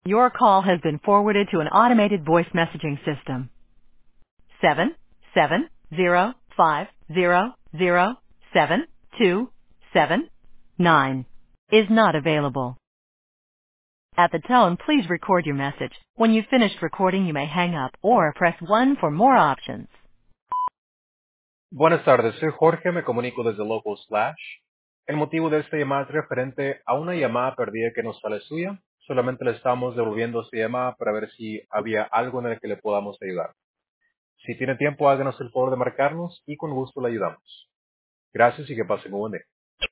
Your call has been forwarded to an automated voice messaging system. 770500729 is not available. At the tone, please record your message. When you've finished recording, you may hang up or press 1 for more options. Buenas tardes, soy Jorge, me comunico desde Local Slash. El motivo de esta llamada es referente a una llamada perdida que nos sale suya. Solamente le estamos devolviendo esta llamada para ver si había algo en el que le podamos ayudar. Si tiene tiempo, háganos el favor de marcarnos y con gusto le ayudamos. Gracias y que pasen un buen día.